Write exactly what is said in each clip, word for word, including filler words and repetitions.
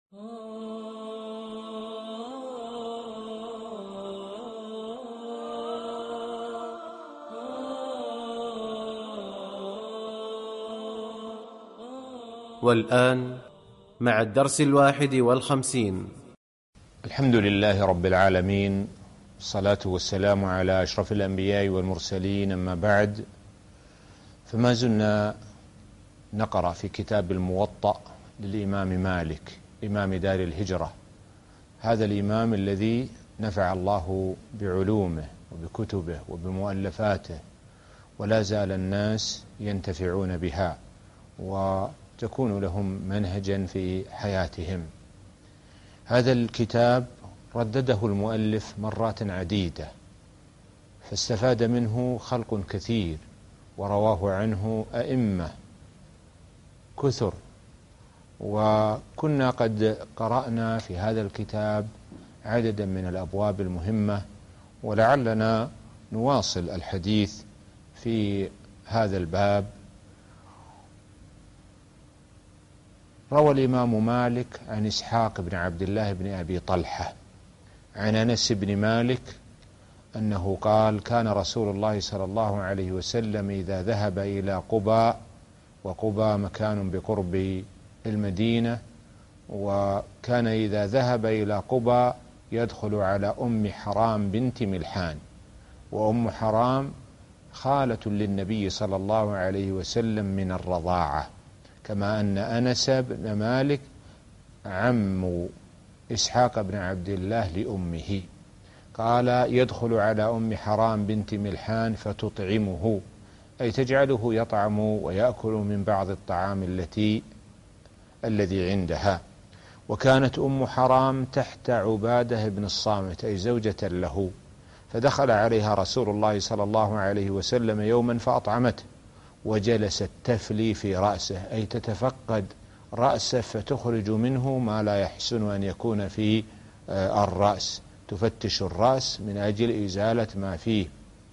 والآن مع الدرس الواحد والخمسين. الحمد لله رب العالمين، الصلاة والسلام على أشرف الأنبياء والمرسلين، أما بعد، فما زلنا نقرأ في كتاب الموطأ للإمام مالك إمام دار الهجرة، هذا الإمام الذي نفع الله بعلومه وبكتبه وبمؤلفاته، ولا زال الناس ينتفعون بها وتكون لهم منهجا في حياتهم. هذا الكتاب ردده المؤلف مرات عديدة، فاستفاد منه خلق كثير، ورواه عنه أئمة كثر، وكنا قد قرأنا في هذا الكتاب عددا من الأبواب المهمة، ولعلنا نواصل الحديث في هذا الباب. روى الإمام مالك عن إسحاق بن عبد الله بن أبي طلحة عن أنس بن مالك أنه قال: كان رسول الله صلى الله عليه وسلم إذا ذهب إلى قبى، وقبى مكان بقرب المدينة، وكان إذا ذهب إلى قبى يدخل على أم حرام بنت ملحان، وأم حرام خالة للنبي صلى الله عليه وسلم من الرضاعة، كما أن أنس بن مالك عم إسحاق بن عبد الله لأمه. قال: يدخل على أم حرام بنت ملحان فتطعمه، أي تجعله يطعم ويأكل من بعض الطعام التي الذي عندها. وكانت أم حرام تحت عبادة بن الصامت، أي زوجة له، فدخل عليها رسول الله صلى الله عليه وسلم يوما فأطعمته، وجلست تفلي في رأسه، أي تتفقد رأسه فتخرج منه ما لا يحسن أن يكون في الرأس، تفتش الرأس من أجل إزالة ما فيه.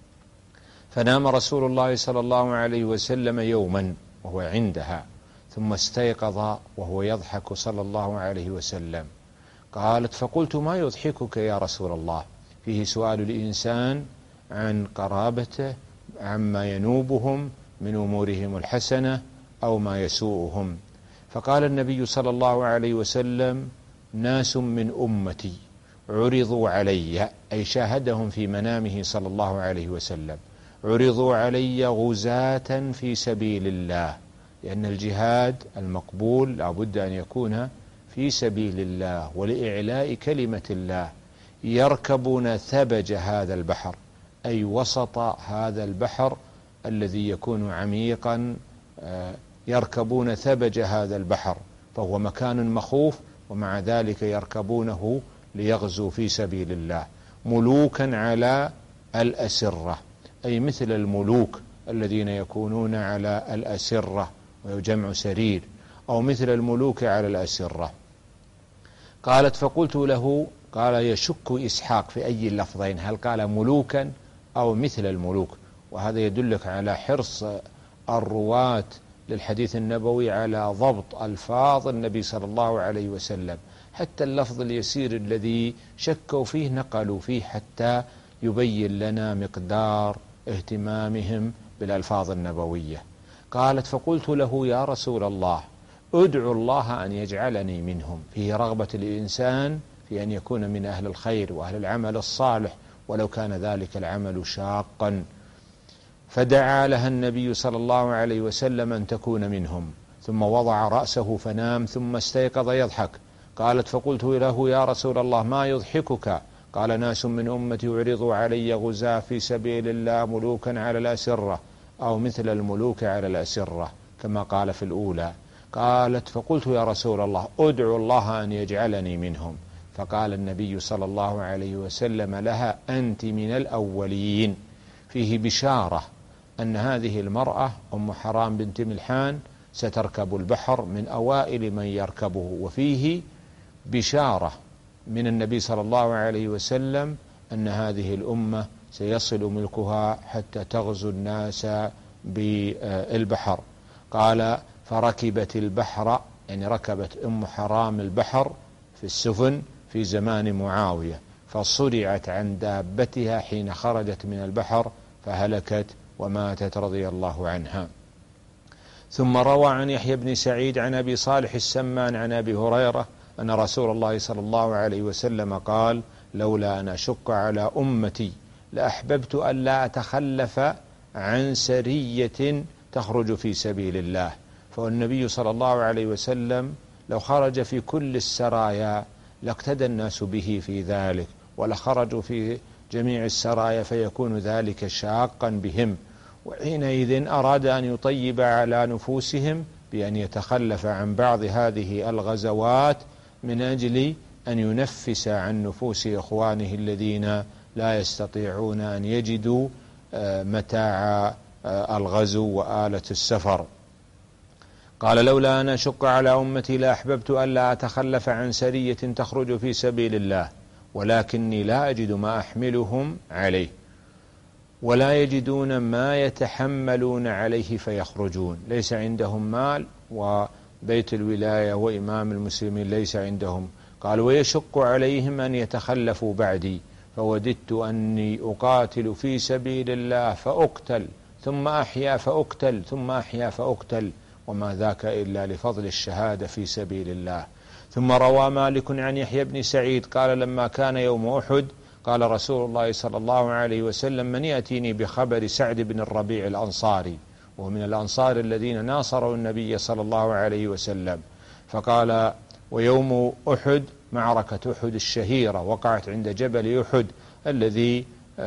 فنام رسول الله صلى الله عليه وسلم يوما وهو عندها، ثم استيقظ وهو يضحك صلى الله عليه وسلم. قالت: فقلت: ما يضحكك يا رسول الله؟ فيه سؤال الإنسان عن قرابته عما ينوبهم من أمورهم الحسنة أو ما يسوءهم. فقال النبي صلى الله عليه وسلم: ناس من أمتي عرضوا علي، أي شاهدهم في منامه صلى الله عليه وسلم، عرضوا علي غزاة في سبيل الله، لأن الجهاد المقبول لا بد أن يكون في سبيل الله ولإعلاء كلمة الله، يركبون ثبج هذا البحر، أي وسط هذا البحر الذي يكون عميقا، يركبون ثبج هذا البحر، فهو مكان مخوف، ومع ذلك يركبونه ليغزوا في سبيل الله، ملوكا على الأسرة، أي مثل الملوك الذين يكونون على الأسرة، ويجمع سرير، أو مثل الملوك على الأسرة. قالت: فقلت له، قال يشك إسحاق في أي اللفظين، هل قال ملوكا أو مثل الملوك؟ وهذا يدلك على حرص الرواة للحديث النبوي على ضبط ألفاظ النبي صلى الله عليه وسلم، حتى اللفظ اليسير الذي شكوا فيه نقلوا فيه حتى يبين لنا مقدار اهتمامهم بالألفاظ النبوية. قالت: فقلت له: يا رسول الله، ادعو الله أن يجعلني منهم. فيه رغبة الإنسان في أن يكون من أهل الخير وأهل العمل الصالح، ولو كان ذلك العمل شاقا. فدعا لها النبي صلى الله عليه وسلم أن تكون منهم، ثم وضع رأسه فنام، ثم استيقظ يضحك. قالت: فقلت له: يا رسول الله، ما يضحكك؟ قال: ناس من أمتي عرضوا علي غزاة في سبيل الله، ملوكا على الأسرة، أو مثل الملوك على الأسرة، كما قال في الأولى. قالت: فقلت: يا رسول الله، ادعو الله أن يجعلني منهم. فقال النبي صلى الله عليه وسلم لها: أنت من الأولين. فيه بشارة أن هذه المرأة أم حرام بنت ملحان ستركب البحر من أوائل من يركبه، وفيه بشارة من النبي صلى الله عليه وسلم أن هذه الأمة سيصل ملكها حتى تغزو الناس بالبحر. قال: فركبت البحر، يعني ركبت أم حرام البحر في السفن في زمان معاوية، فصرعت عن دابتها حين خرجت من البحر فهلكت وماتت رضي الله عنها. ثم روى عن يحيى بن سعيد عن أبي صالح السمان عن أبي هريرة أن رسول الله صلى الله عليه وسلم قال: لولا أن أشق على أمتي لأحببت أن لا أتخلف عن سرية تخرج في سبيل الله. فالنبي صلى الله عليه وسلم لو خرج في كل السرايا لاقتدى الناس به في ذلك، ولخرجوا في جميع السرايا فيكون ذلك شاقا بهم، وحينئذ أراد أن يطيب على نفوسهم بأن يتخلف عن بعض هذه الغزوات من أجل أن ينفس عن نفوس إخوانه الذين لا يستطيعون أن يجدوا متاع الغزو وآلة السفر. قال: لولا أن أشق على أمتي لأحببت ألا أتخلف عن سرية تخرج في سبيل الله، ولكني لا أجد ما أحملهم عليه، ولا يجدون ما يتحملون عليه فيخرجون. ليس عندهم مال، وبيت الولاية وإمام المسلمين ليس عندهم. قال: ويشق عليهم أن يتخلفوا بعدي، فوددت أني أقاتل في سبيل الله فأقتل ثم أحيا فأقتل ثم أحيا فأقتل، وما ذاك إلا لفضل الشهادة في سبيل الله. ثم روى مالك عن يحيى بن سعيد قال: لما كان يوم أحد قال رسول الله صلى الله عليه وسلم: من يأتيني بخبر سعد بن الربيع الأنصاري، وهو من الأنصار الذين ناصروا النبي صلى الله عليه وسلم. فقال: ويوم أحد معركة أحد الشهيرة وقعت عند جبل أحد الذي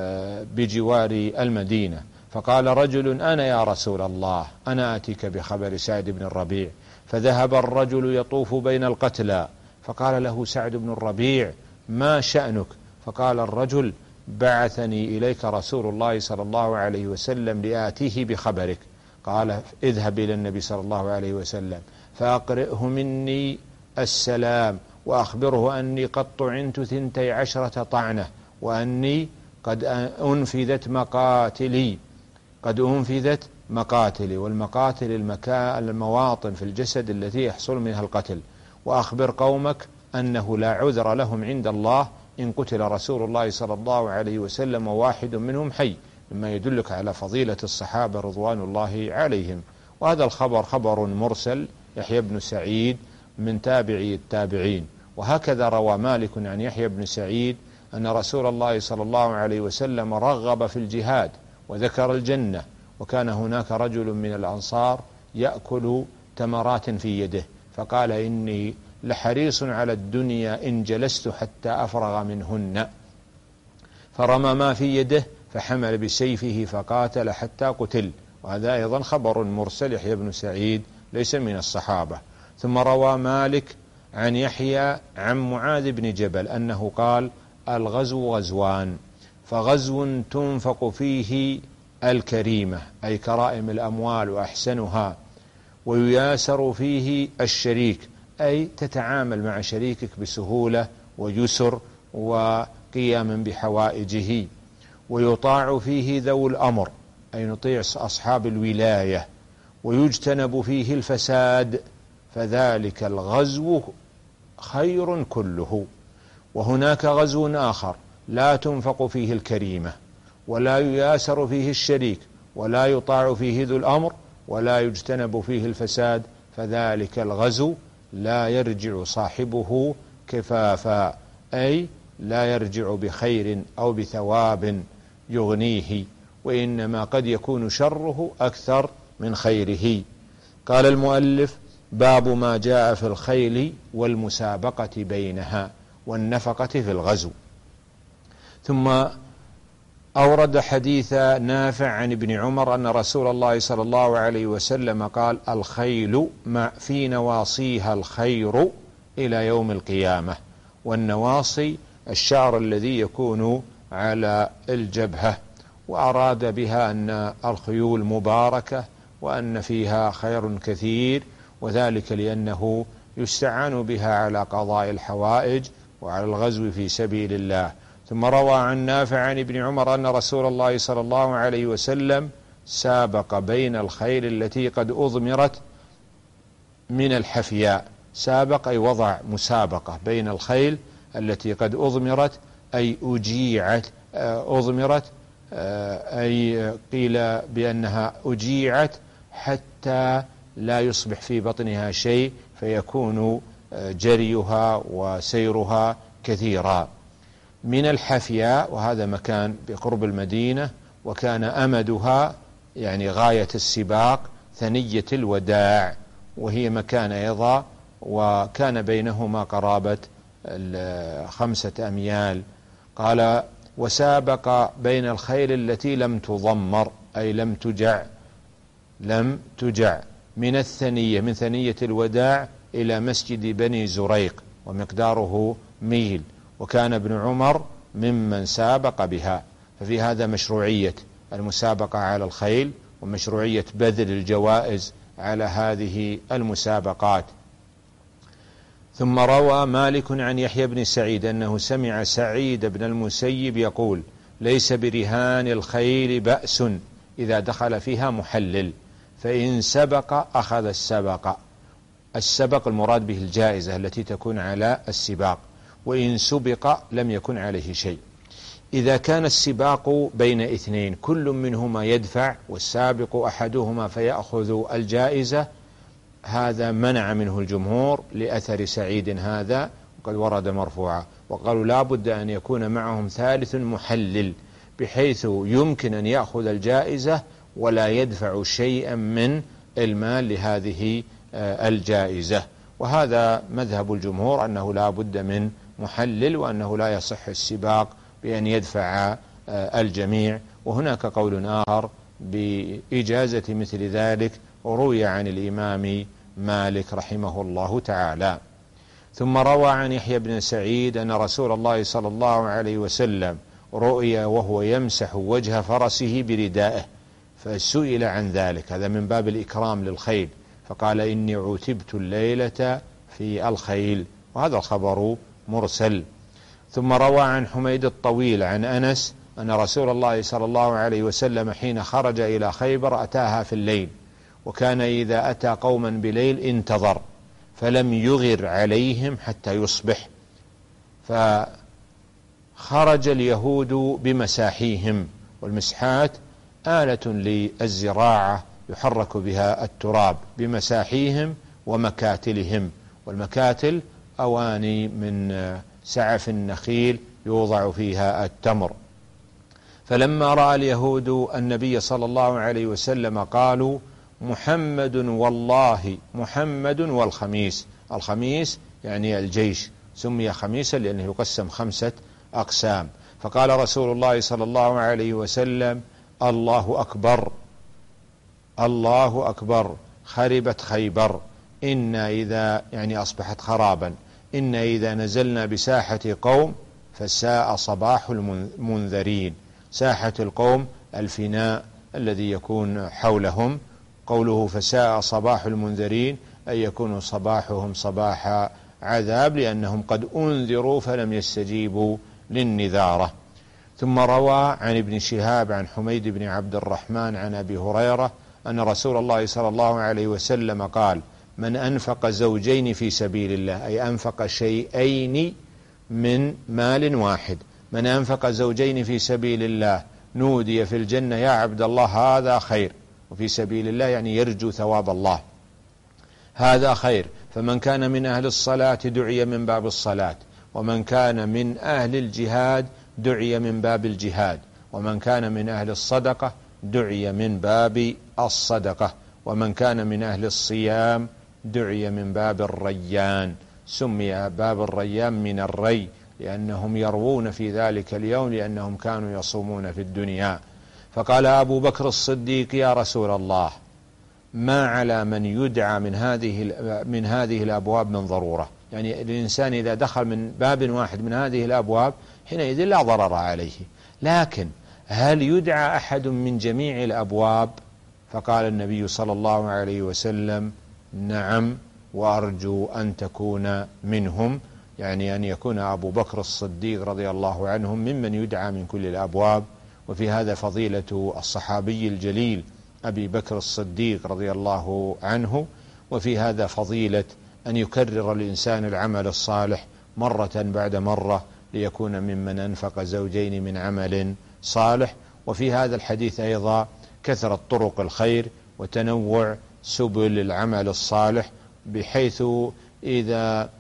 بجوار المدينة. فقال رجل: أنا يا رسول الله، أنا آتيك بخبر سعد بن الربيع. فذهب الرجل يطوف بين القتلى، فقال له سعد بن الربيع: ما شأنك؟ فقال الرجل: بعثني إليك رسول الله صلى الله عليه وسلم لآتيه بخبرك. قال: اذهب إلى النبي صلى الله عليه وسلم فأقرئه مني السلام، وأخبره أني قد طعنت ثنتي عشرة طعنة، وأني قد أنفذت مقاتلي قد أنفذت مقاتلي والمقاتل المكان المواطن في الجسد التي يحصل منها القتل. وأخبر قومك أنه لا عذر لهم عند الله إن قتل رسول الله صلى الله عليه وسلم وواحد منهم حي، مما يدلك على فضيلة الصحابة رضوان الله عليهم. وهذا الخبر خبر مرسل يحيى بن سعيد من تابعي التابعين. وهكذا روى مالك عن يحيى بن سعيد أن رسول الله صلى الله عليه وسلم رغب في الجهاد وذكر الجنة، وكان هناك رجل من الأنصار يأكل تمرات في يده، فقال: إني لحريص على الدنيا إن جلست حتى أفرغ منهن، فرمى ما في يده فحمل بسيفه فقاتل حتى قتل. وهذا أيضا خبر مرسل يحيى بن سعيد ليس من الصحابة. ثم روى مالك عن يحيى عن معاذ بن جبل أنه قال: الغزو غزوان، فغزو تنفق فيه الكريمة أي كرائم الأموال وأحسنها، ويياسر فيه الشريك أي تتعامل مع شريكك بسهولة ويسر وقيام بحوائجه، ويطاع فيه ذو الأمر أي نطيع أصحاب الولاية، ويجتنب فيه الفساد، فذلك الغزو خير كله. وهناك غزو آخر لا تنفق فيه الكريمة، ولا يياسر فيه الشريك، ولا يطاع فيه ذو الأمر، ولا يجتنب فيه الفساد، فذلك الغزو لا يرجع صاحبه كفافا أي لا يرجع بخير أو بثواب يغنيه، وإنما قد يكون شره أكثر من خيره. قال المؤلف: باب ما جاء في الخيل والمسابقة بينها والنفقة في الغزو. ثم أورد حديث نافع عن ابن عمر أن رسول الله صلى الله عليه وسلم قال: الخيل في نواصيها الخير إلى يوم القيامة. والنواصي الشعر الذي يكون على الجبهة، وأراد بها أن الخيول مباركة وأن فيها خير كثير، وذلك لأنه يستعان بها على قضاء الحوائج وعلى الغزو في سبيل الله. ثم روى عن نافع عن ابن عمر أن رسول الله صلى الله عليه وسلم سابق بين الخيل التي قد أضمرت من الحفياء سابق أي وضع مسابقة بين الخيل التي قد أضمرت أي أجيعت أضمرت أي قيل بأنها أجيعت حتى لا يصبح في بطنها شيء فيكون جريها وسيرها كثيرا. من الحفياء، وهذا مكان بقرب المدينة، وكان أمدها يعني غاية السباق ثنية الوداع، وهي مكان أيضا، وكان بينهما قرابة خمسة أميال. قال: وسابق بين الخيل التي لم تضمر أي لم تجع لم تجع من الثنية من ثنية الوداع إلى مسجد بني زريق، ومقداره ميل، وكان ابن عمر ممن سابق بها. ففي هذا مشروعية المسابقة على الخيل، ومشروعية بذل الجوائز على هذه المسابقات. ثم روى مالك عن يحيى بن سعيد أنه سمع سعيد بن المسيب يقول: ليس برهان الخيل بأس إذا دخل فيها محلل، فإن سبق أخذ السبق. السبق المراد به الجائزة التي تكون على السباق، وإن سبق لم يكن عليه شيء. إذا كان السباق بين اثنين كل منهما يدفع والسابق أحدهما فيأخذ الجائزة، هذا منع منه الجمهور لأثر سعيد هذا، وقد ورد مرفوعا، وقالوا لا بد أن يكون معهم ثالث محلل بحيث يمكن أن يأخذ الجائزة ولا يدفع شيئا من المال لهذه الجائزة. وهذا مذهب الجمهور أنه لا بد من محلل، وأنه لا يصح السباق بأن يدفع الجميع. وهناك قول آخر بإجازة مثل ذلك روي عن الإمام مالك رحمه الله تعالى. ثم روى عن يحيى بن سعيد أن رسول الله صلى الله عليه وسلم رؤي وهو يمسح وجه فرسه بردائه، فسئل عن ذلك، هذا من باب الإكرام للخيل، فقال: إني عتبت الليلة في الخيل، وهذا الخبر مرسل. ثم روى عن حميد الطويل عن أنس أن رسول الله صلى الله عليه وسلم حين خرج إلى خيبر أتاها في الليل، وكان إذا أتى قوما بليل انتظر فلم يغر عليهم حتى يصبح، فخرج اليهود بمساحيهم، والمسحات آلة للزراعة يحرك بها التراب، بمساحيهم ومكاتلهم، والمكاتل أواني من سعف النخيل يوضع فيها التمر. فلما رأى اليهود النبي صلى الله عليه وسلم قالوا: محمد والله محمد والخميس. الخميس يعني الجيش، سمي خميسا لأنه يقسم خمسة أقسام. فقال رسول الله صلى الله عليه وسلم: الله أكبر الله أكبر، خربت خيبر، إنا إذا يعني أصبحت خرابا، إنا إذا نزلنا بساحة قوم فساء صباح المنذرين. ساحة القوم الفناء الذي يكون حولهم. قوله فساء صباح المنذرين أي يكون صباحهم صباح عذاب، لأنهم قد أنذروا فلم يستجيبوا للنذارة. ثم روى عن ابن شهاب عن حميد بن عبد الرحمن عن أبي هريرة أن رسول الله صلى الله عليه وسلم قال: من أنفق زوجين في سبيل الله، أي أنفق شيئين من مال واحد، من أنفق زوجين في سبيل الله نودي في الجنة يا عبد الله هذا خير، وفي سبيل الله يعني يرجو ثواب الله، هذا خير. فمن كان من أهل الصلاة دعي من باب الصلاة، ومن كان من أهل الجهاد دعي من باب الجهاد، ومن كان من أهل الصدقة دعي من باب الصدقة، ومن كان من أهل الصيام دعي من باب الريان. سمي باب الريان من الري لأنهم يروون في ذلك اليوم، لأنهم كانوا يصومون في الدنيا. فقال أبو بكر الصديق: يا رسول الله، ما على من يدعى من هذه من هذه الأبواب من ضرورة؟ يعني الإنسان إذا دخل من باب واحد من هذه الأبواب حينئذ لا ضرر عليه، لكن هل يدعى أحد من جميع الأبواب؟ فقال النبي صلى الله عليه وسلم: نعم، وأرجو أن تكون منهم، يعني أن يكون أبو بكر الصديق رضي الله عنهم ممن يدعى من كل الأبواب. وفي هذا فضيلة الصحابي الجليل أبي بكر الصديق رضي الله عنه، وفي هذا فضيلة أن يكرر الإنسان العمل الصالح مرة بعد مرة ليكون ممن أنفق زوجين من عمل صالح. وفي هذا الحديث أيضا كثرة طرق الخير وتنوع سبل العمل الصالح، بحيث إذا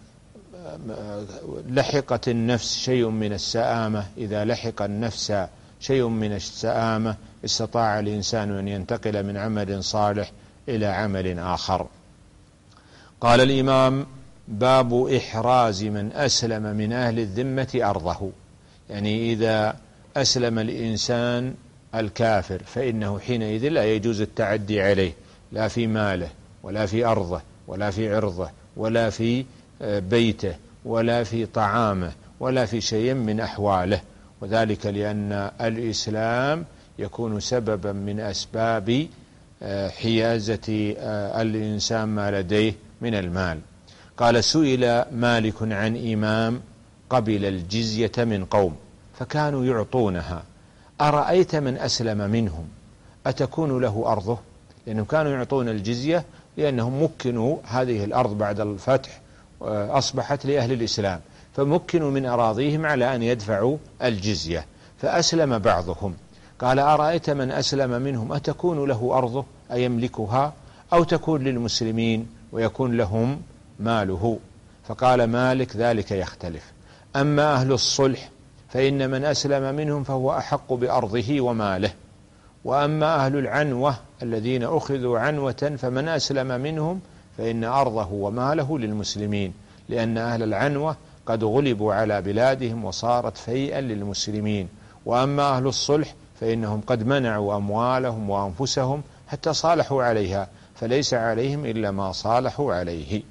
لحقت النفس شيء من السآمة إذا لحق النفس شيء من السآمة استطاع الإنسان أن ينتقل من عمل صالح إلى عمل آخر. قال الإمام: باب إحراز من أسلم من أهل الذمة أرضه. يعني إذا أسلم الإنسان الكافر فإنه حينئذ لا يجوز التعدي عليه، لا في ماله ولا في أرضه ولا في عرضه ولا في بيته ولا في طعامه ولا في شيء من أحواله، وذلك لأن الإسلام يكون سببا من أسباب حيازة الإنسان ما لديه من المال. قال: سئل مالك عن إمام قبل الجزية من قوم فكانوا يعطونها، أرأيت من أسلم منهم أتكون له أرضه؟ لأنهم كانوا يعطون الجزية لأنهم مكنوا هذه الأرض بعد الفتح أصبحت لأهل الإسلام، فمكنوا من أراضيهم على أن يدفعوا الجزية، فأسلم بعضهم. قال: أرأيت من أسلم منهم أتكون له أرضه أيملكها أو تكون للمسلمين ويكون لهم ماله؟ فقال مالك: ذلك يختلف، أما أهل الصلح فإن من أسلم منهم فهو أحق بأرضه وماله، وأما أهل العنوة الذين أخذوا عنوة فمن أسلم منهم فإن أرضه وماله للمسلمين، لأن أهل العنوة قد غلبوا على بلادهم وصارت فيئا للمسلمين، وأما أهل الصلح فإنهم قد منعوا أموالهم وأنفسهم حتى صالحوا عليها، فليس عليهم إلا ما صالحوا عليه.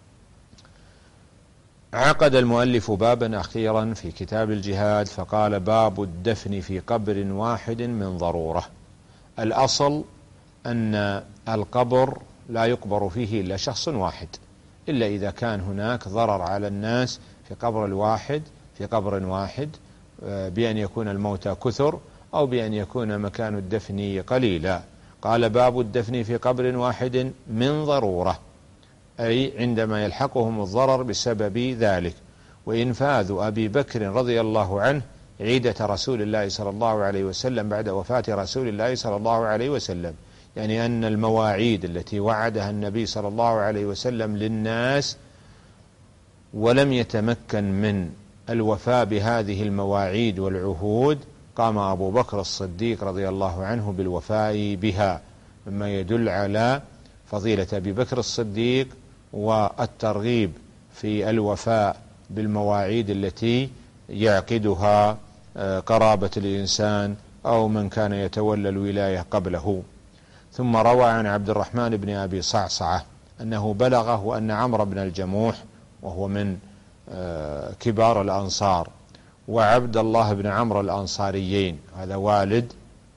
عقد المؤلف بابا أخيرا في كتاب الجهاد فقال: باب الدفن في قبر واحد من ضرورة. الأصل أن القبر لا يقبر فيه إلا شخص واحد، إلا إذا كان هناك ضرر على الناس في قبر الواحد في قبر واحد بأن يكون الموتى كثر أو بأن يكون مكان الدفن قليلا. قال: باب الدفن في قبر واحد من ضرورة، أي عندما يلحقهم الضرر بسبب ذلك. وإنفاذ أبي بكر رضي الله عنه عيدة رسول الله صلى الله عليه وسلم بعد وفاة رسول الله صلى الله عليه وسلم، يعني أن المواعيد التي وعدها النبي صلى الله عليه وسلم للناس ولم يتمكن من الوفاء بهذه المواعيد والعهود، قام أبو بكر الصديق رضي الله عنه بالوفاء بها، مما يدل على فضيلة أبي بكر الصديق والترغيب في الوفاء بالمواعيد التي يعقدها قرابة الإنسان أو من كان يتولى الولاية قبله. ثم روى عن عبد الرحمن بن أبي صعصعة أنه بلغه أن عمرو بن الجموح وهو من كبار الأنصار، وعبد الله بن عمرو الأنصاريين، هذا والد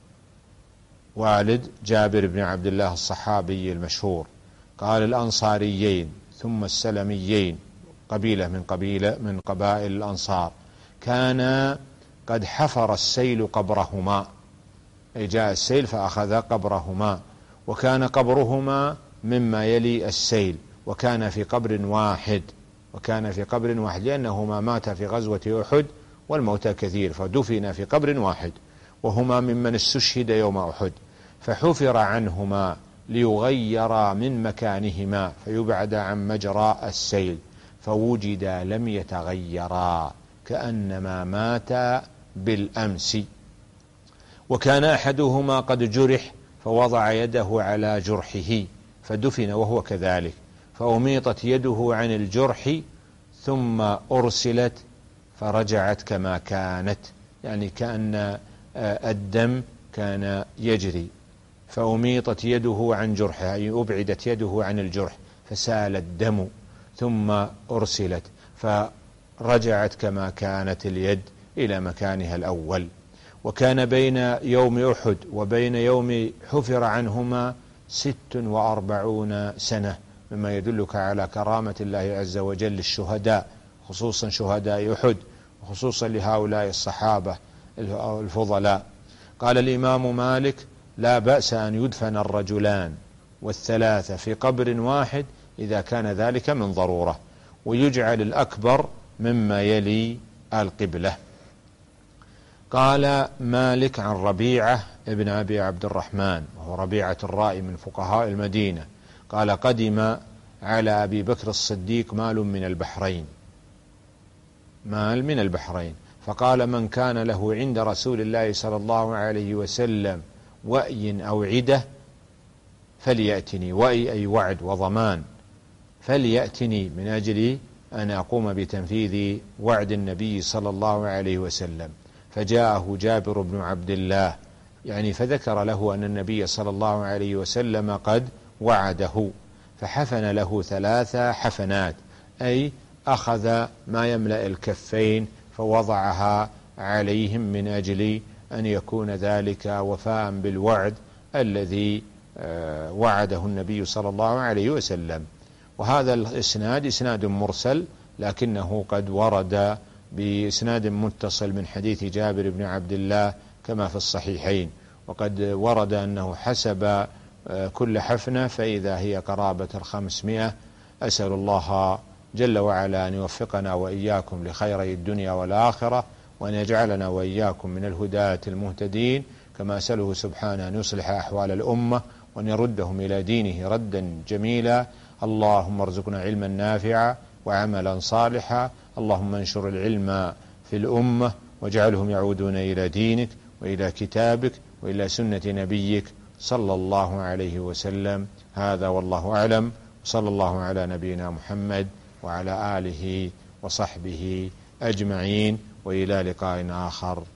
والد جابر بن عبد الله الصحابي المشهور، قال الأنصاريين ثم السلميين، قبيلة من قبيلة من قبائل الأنصار، كان قد حفر السيل قبرهما، أي جاء السيل فأخذ قبرهما، وكان قبرهما مما يلي السيل، وكان في قبر واحد وكان في قبر واحد لأنهما ماتا في غزوة أحد والموتى كثير، فدفن في قبر واحد، وهما ممن استشهد يوم أحد، فحفر عنهما ليغيرا من مكانهما فيبعد عن مجرى السيل، فوجدا لم يتغيرا كأنما ماتا بالأمس. وكان أحدهما قد جرح فوضع يده على جرحه فدفن وهو كذلك، فأميطت يده عن الجرح ثم أرسلت فرجعت كما كانت، يعني كأن الدم كان يجري، فأميطت يده عن جرحه، أي أبعدت يده عن الجرح فسال الدم ثم أرسلت فرجعت كما كانت اليد إلى مكانها الأول. وكان بين يوم أحد وبين يوم حفر عنهما ست وأربعون سنة، مما يدلك على كرامة الله عز وجل للشهداء، خصوصا شهداء أحد وخصوصا لهؤلاء الصحابة الفضلاء. قال الإمام مالك: لا بأس أن يدفن الرجلان والثلاثة في قبر واحد إذا كان ذلك من ضرورة، ويجعل الأكبر مما يلي القبلة. قال مالك عن ربيعة ابن أبي عبد الرحمن، وهو ربيعة الرائي من فقهاء المدينة، قال قدم على أبي بكر الصديق مال من البحرين، مال من البحرين، فقال من كان له عند رسول الله صلى الله عليه وسلم وأي أو عدة فليأتني، وأي أي وعد وضمان، فليأتني من أجل أن أقوم بتنفيذ وعد النبي صلى الله عليه وسلم. فجاءه جابر بن عبد الله يعني فذكر له أن النبي صلى الله عليه وسلم قد وعده، فحفن له ثلاث حفنات، أي أخذ ما يملأ الكفين فوضعها عليهم من أجل أن يكون ذلك وفاء بالوعد الذي وعده النبي صلى الله عليه وسلم. وهذا الإسناد إسناد مرسل، لكنه قد ورد بإسناد متصل من حديث جابر بن عبد الله كما في الصحيحين، وقد ورد أنه حسب كل حفنة فإذا هي قرابة الخمسمائة. أسأل الله جل وعلا أن يوفقنا وإياكم لخيري الدنيا والآخرة، وأن يجعلنا وإياكم من الهداة المهتدين، كما أسأله سبحانه أن يصلح أحوال الأمة وأن يردهم إلى دينه ردا جميلا. اللهم ارزقنا علما نافعا وعملا صالحا، اللهم انشر العلم في الأمة واجعلهم يعودون إلى دينك وإلى كتابك وإلى سنة نبيك صلى الله عليه وسلم. هذا والله أعلم، صلى الله على نبينا محمد وعلى آله وصحبه أجمعين، وإلى لقاء آخر.